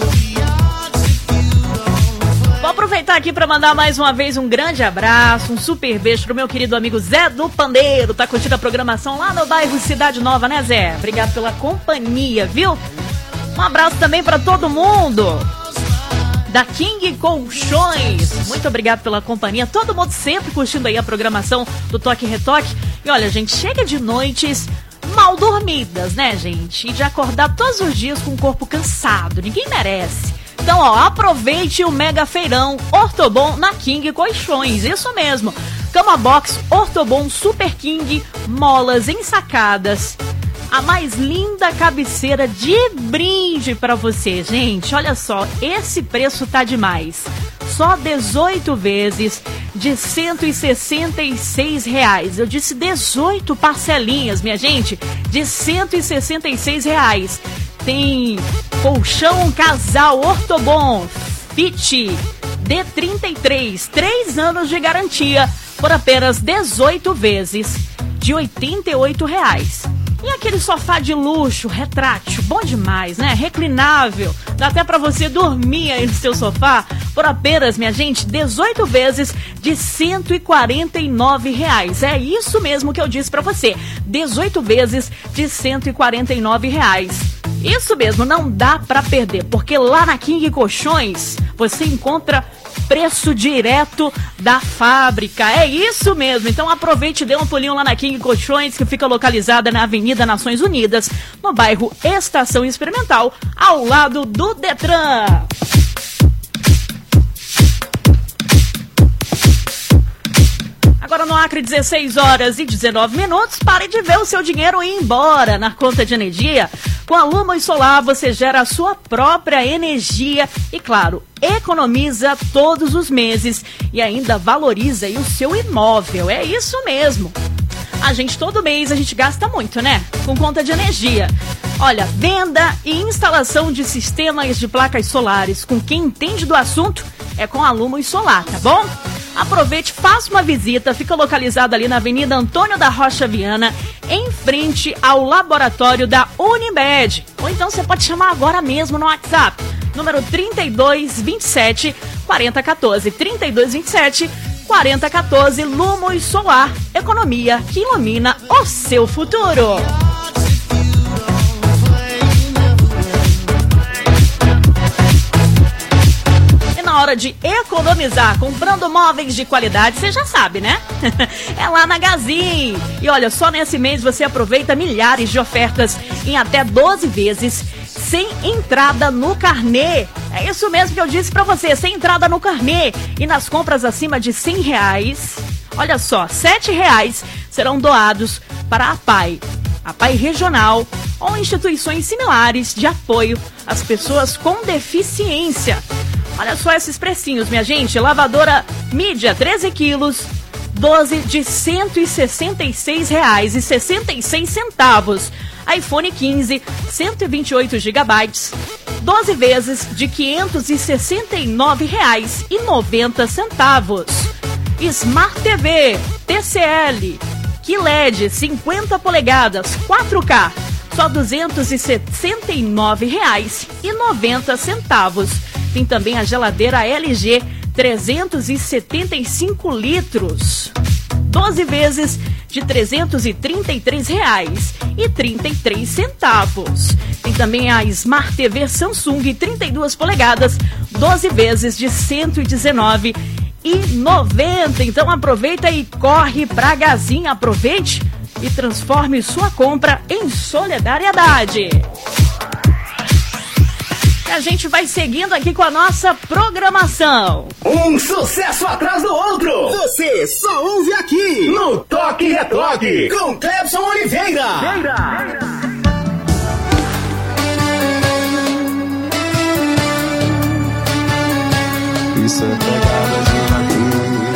Speaker 1: Vou aproveitar aqui para mandar mais uma vez um grande abraço, um super beijo pro meu querido amigo Zé do Pandeiro. Tá curtindo a programação lá no bairro Cidade Nova, né, Zé? Obrigado pela companhia, viu? Um abraço também para todo mundo da King Colchões. Muito obrigado pela companhia. Todo mundo sempre curtindo aí a programação do Toque e Retoque. E olha, gente, chega de noites mal dormidas, né, gente? E de acordar todos os dias com o corpo cansado. Ninguém merece. Então, ó, aproveite o mega feirão Ortobon na King Colchões, isso mesmo. Cama box Ortobon Super King, molas ensacadas. A mais linda cabeceira de brinde pra você, gente. Olha só, esse preço tá demais. Só dezoito vezes de cento e sessenta e seis reais. Eu disse dezoito parcelinhas, minha gente, de cento e sessenta e seis reais. Tem colchão casal Ortobon, Fit D trinta e três, três anos de garantia por apenas dezoito vezes de oitenta e oito reais. E aquele sofá de luxo, retrátil, bom demais, né? Reclinável, dá até pra você dormir aí no seu sofá por apenas, minha gente, dezoito vezes de cento e quarenta e nove reais. É isso mesmo que eu disse pra você, dezoito vezes de cento e quarenta e nove reais. Isso mesmo, não dá pra perder, porque lá na King Colchões você encontra preço direto da fábrica. É isso mesmo. Então aproveite e dê um pulinho lá na King Colchões, que fica localizada na Avenida Nações Unidas, no bairro Estação Experimental, ao lado do Detran. Agora no Acre, dezesseis horas e dezenove minutos. Pare de ver o seu dinheiro ir embora na conta de energia. Com a Lumos Solar você gera a sua própria energia e, claro, economiza todos os meses e ainda valoriza aí o seu imóvel. É isso mesmo. A gente, todo mês, a gente gasta muito, né? Com conta de energia. Olha, venda e instalação de sistemas de placas solares com quem entende do assunto é com a Lumos Solar, tá bom? Aproveite, faça uma visita, fica localizada ali na Avenida Antônio da Rocha Viana, em frente ao laboratório da Unimed. Ou então você pode chamar agora mesmo no WhatsApp, número trinta e dois, vinte e sete, quarenta, quatorze, trinta e dois, vinte e sete, quarenta, quatorze, Lumos Solar, economia que ilumina o seu futuro. Na hora de economizar comprando móveis de qualidade, você já sabe, né? É lá na Gazin. E olha, só nesse mês você aproveita milhares de ofertas em até doze vezes sem entrada no carnê. É isso mesmo que eu disse pra você, sem entrada no carnê. E nas compras acima de cem reais, olha só, sete reais serão doados para a PAI, a PAI regional ou instituições similares de apoio às pessoas com deficiência. Olha só esses precinhos, minha gente. Lavadora Mídia, treze quilos, doze de cento e sessenta e seis reais e sessenta e seis centavos. iPhone quinze, cento e vinte e oito gigabytes, doze vezes de quinhentos e sessenta e nove reais e noventa centavos. Smart T V, T C L, Q L E D, cinquenta polegadas, quatro K, só duzentos e sessenta e nove reais e noventa centavos. Tem também a geladeira L G, trezentos e setenta e cinco litros, doze vezes de trezentos e trinta e três reais e trinta e três centavos. Tem também a Smart T V Samsung, trinta e duas polegadas, doze vezes de cento e dezenove reais e noventa centavos. Então aproveita e corre pra Gazin, aproveite e transforme sua compra em solidariedade. A gente vai seguindo aqui com a nossa programação.
Speaker 2: Um sucesso atrás do outro. Você só ouve aqui no Toque e Retoque com Clebson Oliveira.
Speaker 4: Isso é pegada de natura.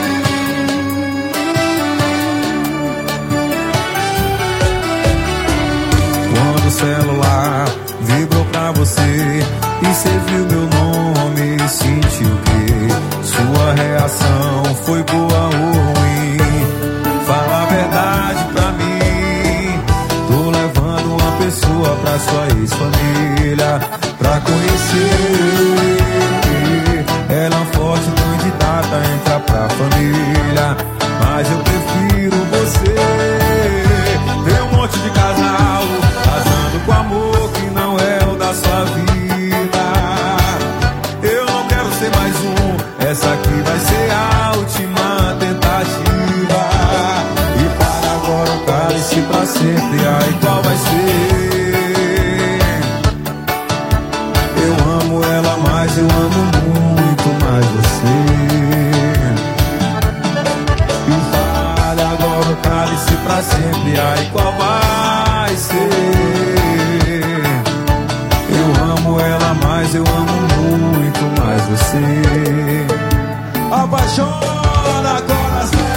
Speaker 4: Quando o celular vibrou pra você e cê viu meu nome, sentiu que sua reação foi boa ou ruim? Fala a verdade pra mim. Tô levando uma pessoa pra sua ex-família pra conhecer. Ela é uma forte candidata, entra pra família, mas eu prefiro você. Tem um monte de casal casando com amor que não é o da sua vida. Eu não quero ser mais um, essa aqui vai ser a última tentativa. E para agora o cálice pra sempre, ai qual vai ser? Eu amo ela, mas eu amo muito mais você. E para agora o cálice pra sempre, ai qual vai ser? Eu amo ela, mas eu amo muito mais você. Apaixona coração.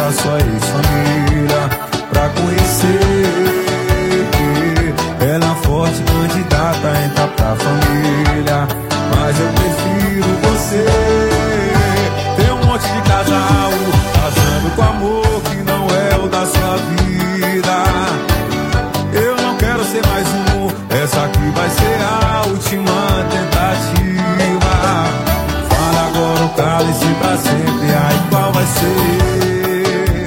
Speaker 4: da sua ex-família pra conhecer. Ela é forte, candidata, entra pra família, mas eu prefiro você. Tem um monte de casal casando com amor que não é o da sua vida. Eu não quero ser mais um, essa aqui vai ser a última tentativa. Fala agora o cálice pra sempre, aí qual vai ser?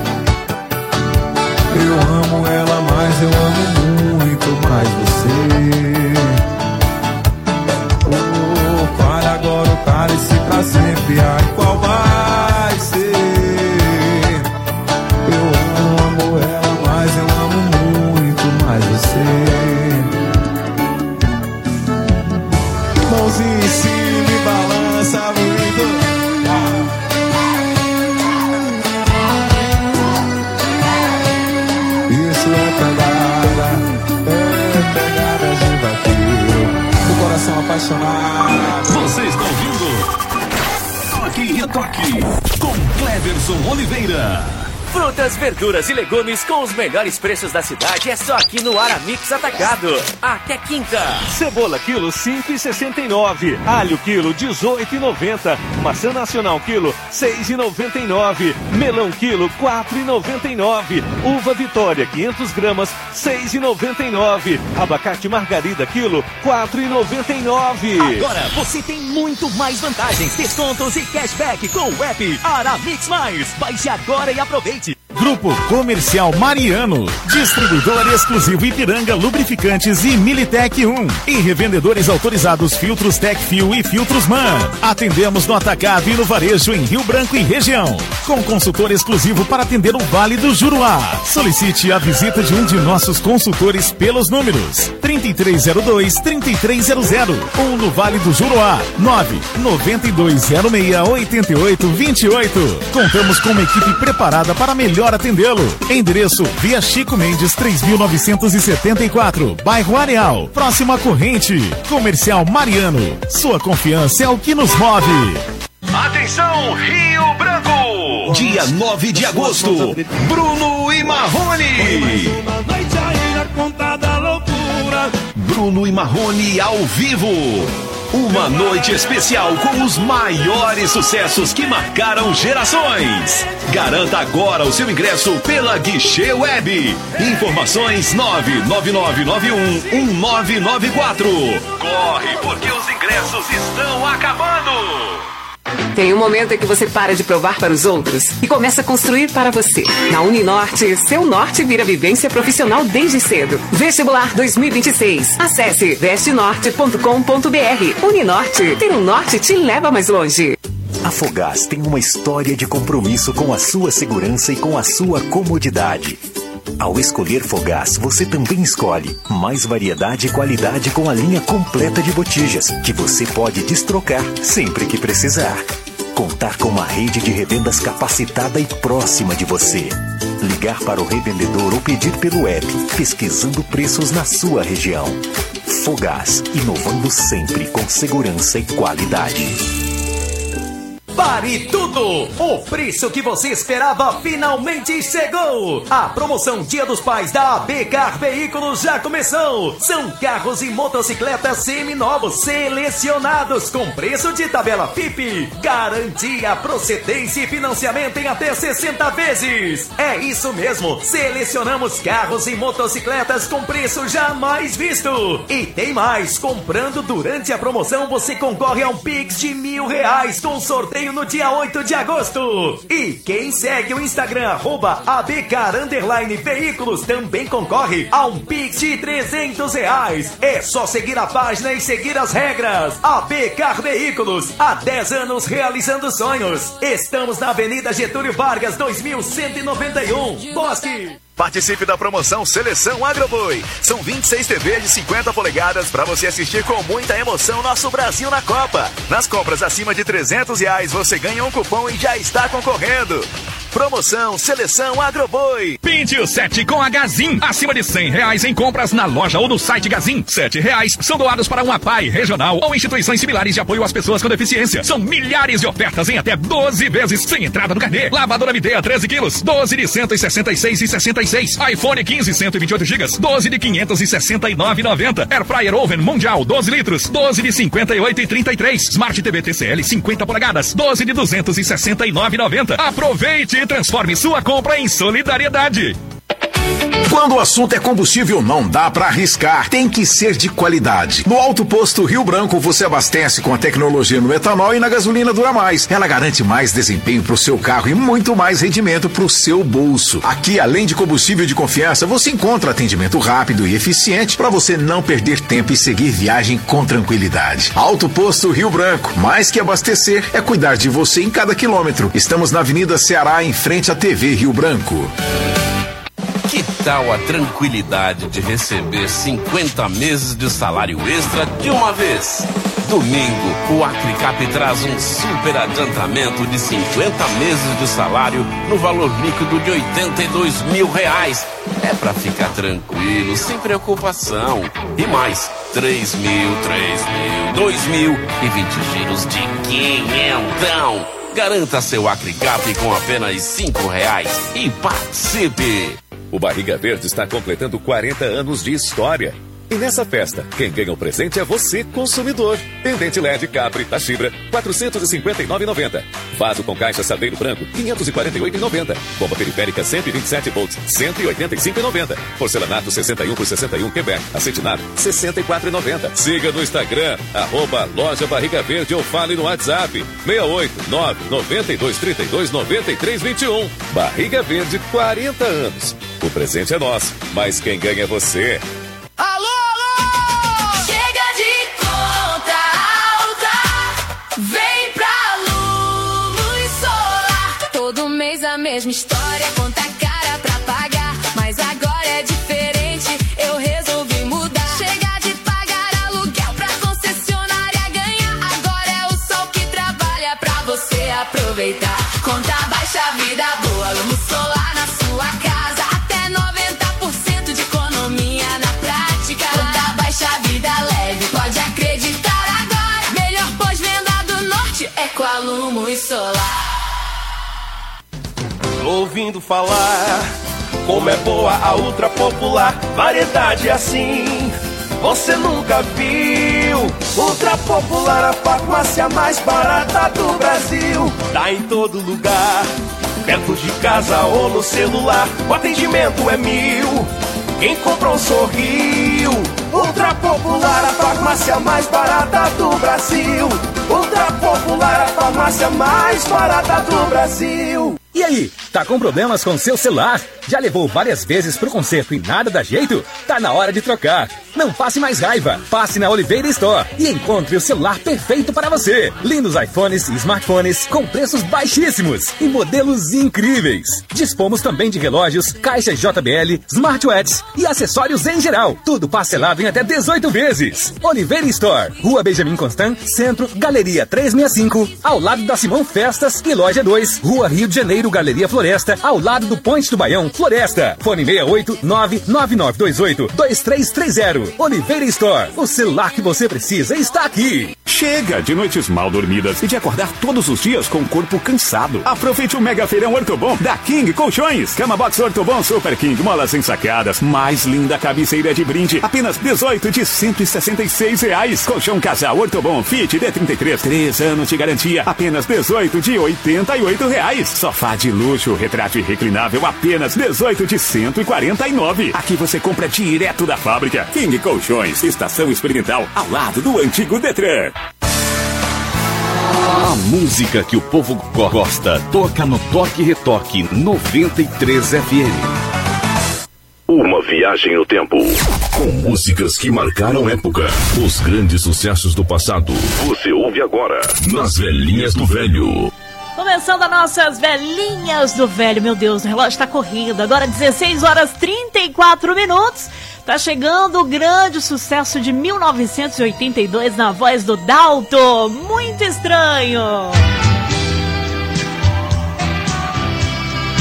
Speaker 4: Eu amo ela, mas eu amo muito mais você. Oh, fala agora o cálice pra sempre, aí qual vai ser? Eu amo ela, mas eu amo muito mais você. Mãozinha em cima e balança muito. Isso é pegada, é pegada de vaqueiro, do coração apaixonado.
Speaker 8: Você está ouvindo Toque e Retoque com Cleverson Oliveira.
Speaker 22: Frutas, verduras e legumes com os melhores preços da cidade é só aqui no Aramix Atacado. Até quinta.
Speaker 3: Cebola quilo cinco reais e sessenta e nove centavos. Alho quilo dezoito reais e noventa centavos. Maçã nacional quilo seis reais e noventa e nove centavos. Melão quilo quatro reais e noventa e nove centavos. Uva Vitória quinhentas gramas seis reais e noventa e nove centavos. Abacate Margarida quilo quatro reais e noventa e nove centavos.
Speaker 14: Agora você tem muito mais vantagens, descontos e cashback com o app Aramix Mais. Baixe agora e aproveite.
Speaker 12: Grupo Comercial Mariano, distribuidor exclusivo Ipiranga Lubrificantes e Militec um e revendedores autorizados Filtros Tecfil e Filtros Man. Atendemos no atacado e no varejo em Rio Branco e região, com consultor exclusivo para atender o Vale do Juruá. Solicite a visita de um de nossos consultores pelos números trinta e três zero dois, trinta e três zero zero ou no Vale do Juruá nove nove dois zero seis oito oito dois oito. Contamos com uma equipe preparada para melhor atendê-lo. Endereço Via Chico Mendes três mil novecentos e setenta e quatro, bairro Areal, próximo à corrente. Comercial Mariano, sua confiança é o que nos move.
Speaker 11: Atenção, Rio Branco!
Speaker 8: Dia nove de agosto, Bruno e Marrone. Bruno e Marrone ao vivo. Uma noite especial com os maiores sucessos que marcaram gerações. Garanta agora o seu ingresso pela Guichê Web. Informações nove nove nove nove um um nove nove quatro. Corre, porque os ingressos estão acabando.
Speaker 7: Tem um momento em que você para de provar para os outros e começa a construir para você. Na Uninorte, seu norte vira vivência profissional desde cedo. Vestibular dois mil e vinte e seis. Acesse veste norte ponto com ponto br. Uninorte, ter um norte te leva mais longe.
Speaker 6: A Fogás tem uma história de compromisso com a sua segurança e com a sua comodidade. Ao escolher Fogás, você também escolhe mais variedade e qualidade com a linha completa de botijas, que você pode destrocar sempre que precisar. Contar com uma rede de revendas capacitada e próxima de você. Ligar para o revendedor ou pedir pelo app, pesquisando preços na sua região. Fogás, inovando sempre com segurança e qualidade.
Speaker 14: Pare tudo! O preço que você esperava finalmente chegou! A promoção Dia dos Pais da A B Car Veículos já começou! São carros e motocicletas seminovos selecionados com preço de tabela F I P. Garantia, procedência e financiamento em até sessenta vezes. É isso mesmo! Selecionamos carros e motocicletas com preço jamais visto! E tem mais! Comprando durante a promoção você concorre a um Pix de mil reais com sorteio no dia oito de agosto. E quem segue o Instagram arroba abcar underline veículos também concorre a um Pix de trezentos reais. É só seguir a página e seguir as regras. Abcar Veículos, há dez anos realizando sonhos. Estamos na Avenida Getúlio Vargas, dois mil cento e noventa e um, Bosque.
Speaker 10: Participe da promoção Seleção Agroboi. São vinte e seis T Vs de cinquenta polegadas para você assistir com muita emoção nosso Brasil na Copa. Nas compras acima de trezentos reais você ganha um cupom e já está concorrendo. Promoção Seleção Agroboi.
Speaker 11: Pinte o sete com a Gazin. Acima de cem reais em compras na loja ou no site Gazin. Sete reais são doados para uma P A I regional ou instituições similares de apoio às pessoas com deficiência. São milhares de ofertas em até doze vezes sem entrada no carnê. Lavadora Midea treze quilos, doze de cento e sessenta e seis e sessenta e seis. iPhone quinze, cento e vinte e oito gigas, doze de quinhentos e sessenta e nove e noventa. Air Fryer Oven Mundial doze litros, doze de cinquenta e oito e trinta e três. Smart T V T C L cinquenta polegadas, doze de duzentos e sessenta e nove e noventa. Aproveite e transforme sua compra em solidariedade.
Speaker 15: Quando o assunto é combustível, não dá pra arriscar. Tem que ser de qualidade. No Alto Posto Rio Branco, você abastece com a tecnologia no etanol e na gasolina Dura Mais. Ela garante mais desempenho pro seu carro e muito mais rendimento pro seu bolso. Aqui, além de combustível de confiança, você encontra atendimento rápido e eficiente para você não perder tempo e seguir viagem com tranquilidade. Alto Posto Rio Branco. Mais que abastecer, é cuidar de você em cada quilômetro. Estamos na Avenida Ceará, em frente à T V Rio Branco.
Speaker 13: Que tal a tranquilidade de receber cinquenta meses de salário extra de uma vez? Domingo, o Acricap traz um super adiantamento de cinquenta meses de salário no valor líquido de oitenta e dois mil reais. É pra ficar tranquilo, sem preocupação. E mais, três mil, três mil, dois mil e vinte giros de quinhentão. Garanta seu Acricap com apenas cinco reais e participe!
Speaker 16: O Barriga Verde está completando quarenta anos de história. E nessa festa, quem ganha o presente é você, consumidor. Pendente L E D Capri da Fibra, quatrocentos e cinquenta e nove reais e noventa centavos. Vaso com caixa Sadeiro Branco, quinhentos e quarenta e oito reais e noventa centavos. Bomba periférica cento e vinte e sete volts, cento e oitenta e cinco reais e noventa centavos. Porcelanato sessenta e um por sessenta e um Quebec. Acetinado, sessenta e quatro reais e noventa centavos. Siga no Instagram, arroba Loja Barriga Verde ou fale no WhatsApp, seis oito nove nove dois três dois nove três dois um. Barriga Verde, quarenta anos. O presente é nosso, mas quem ganha é você.
Speaker 18: Alô, alô! Chega de conta alta, vem pra Luz Solar. Todo mês a mesma história, conta cara pra pagar. Mas agora é diferente, eu resolvi mudar. Chega de pagar aluguel pra concessionária ganhar. Agora é o sol que trabalha pra você aproveitar. Conta baixa, vida boa, Luz Solar na sua casa. Até noventa por cento de economia na prática. Conta baixa, vida leve, pode acreditar agora. Melhor pós-venda do norte é com a Luz Solar.
Speaker 19: Tô ouvindo falar como é boa a ultra popular. Variedade assim você nunca viu. Ultra Popular, a farmácia mais barata do Brasil. Tá em todo lugar, perto de casa ou no celular. O atendimento é mil, quem comprou sorriu. Ultra Popular, a farmácia mais barata do Brasil. Ultra Popular, a farmácia mais barata do Brasil.
Speaker 24: E aí, tá com problemas com seu celular? Já levou várias vezes pro conserto e nada dá jeito? Tá na hora de trocar. Não passe mais raiva. Passe na Oliveira Store e encontre o celular perfeito para você. Lindos iPhones e smartphones com preços baixíssimos e modelos incríveis. Dispomos também de relógios, caixas J B L, smartwatches e acessórios em geral. Tudo parcelado em até dezoito vezes. Oliveira Store, Rua Benjamin Constant, Centro, Galeria trezentos e sessenta e cinco, ao lado da Simão Festas e Loja dois, Rua Rio de Janeiro, Galeria Floresta, ao lado do Ponte do Baião, Floresta. Fone seis oito nove nove nove dois oito dois três três zero. Oliveira Store, o celular que você precisa está aqui.
Speaker 25: Chega de noites mal dormidas e de acordar todos os dias com o corpo cansado. Aproveite o mega feirão Ortobon da King Colchões. Cama Box Ortobon Super King, molas ensacadas, mais linda cabeceira de brinde, apenas dezoito de cento e sessenta e seis reais. Colchão Casal Ortobon Fit D trinta e três, três anos de garantia, apenas dezoito de oitenta e oito reais. Sofá de luxo, retrátil reclinável, apenas dezoito de cento e quarenta e nove. Aqui você compra direto da fábrica. King Colchões, estação experimental, ao lado do antigo Detran.
Speaker 26: A música que o povo gosta toca no Toque Retoque noventa e três F M.
Speaker 9: Uma viagem no tempo, com músicas que marcaram época. Os grandes sucessos do passado, você ouve agora nas Velhinhas do Velho.
Speaker 1: Começando as nossas velhinhas do velho. Meu Deus, o relógio tá corrido. Agora dezesseis horas e trinta e quatro minutos. Tá chegando o grande sucesso de mil novecentos e oitenta e dois na voz do Dalto. Muito estranho.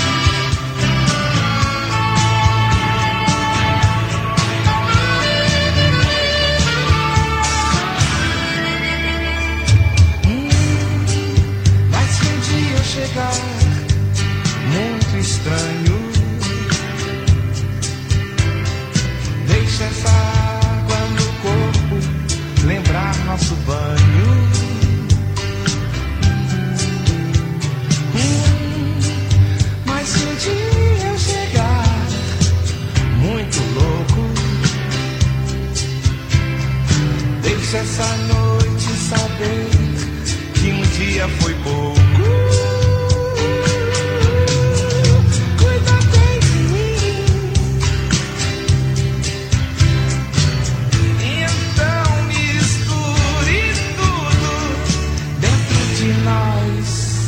Speaker 2: essa noite saber que um dia foi pouco. Cuida bem de mim. Então misture tudo dentro de nós,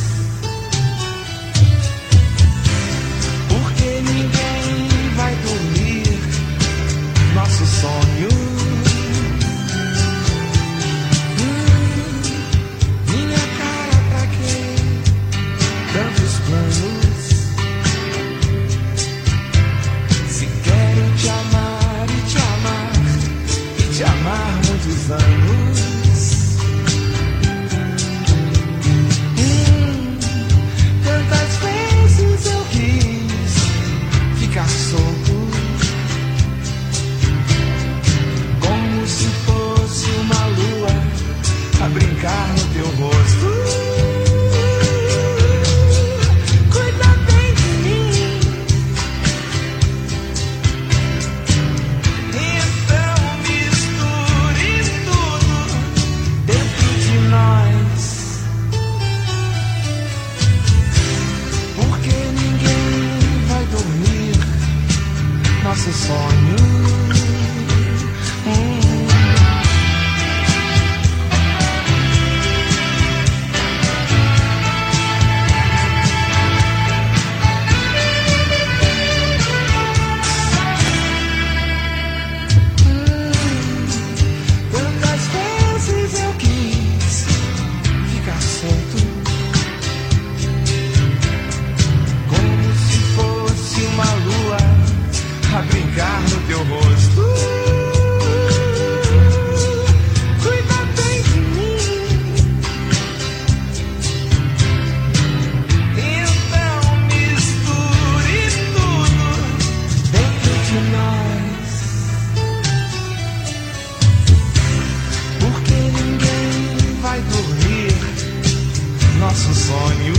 Speaker 2: porque ninguém vai dormir nosso sonho. Tantos planos. Se quero te amar e te amar e te amar muitos anos. Hum, tantas vezes eu quis ficar solto, como se fosse uma lua a brincar no teu rosto. Nosso sonho. Hum. Tantas vezes eu quis ficar solto, como se fosse uma lua a brincar no teu rosto. Cuida bem de mim. Então misture tudo dentro de nós, porque ninguém vai dormir nosso sonho.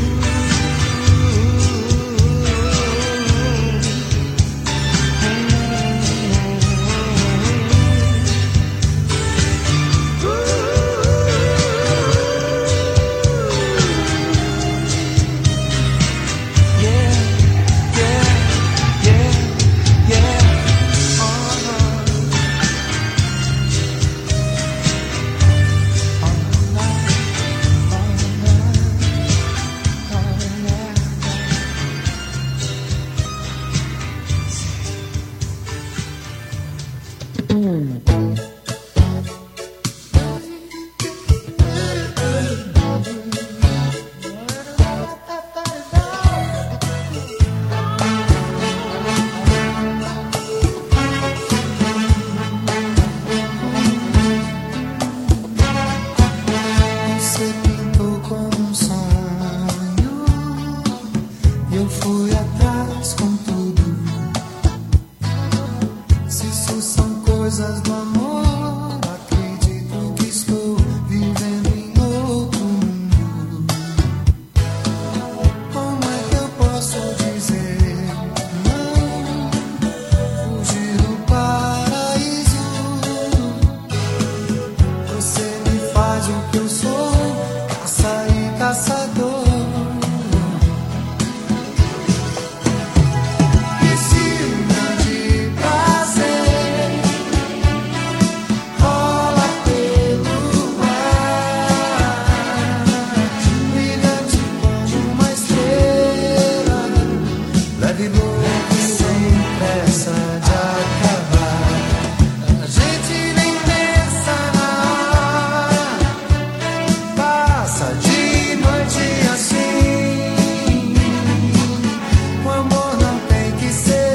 Speaker 2: Leve louco sem pressa.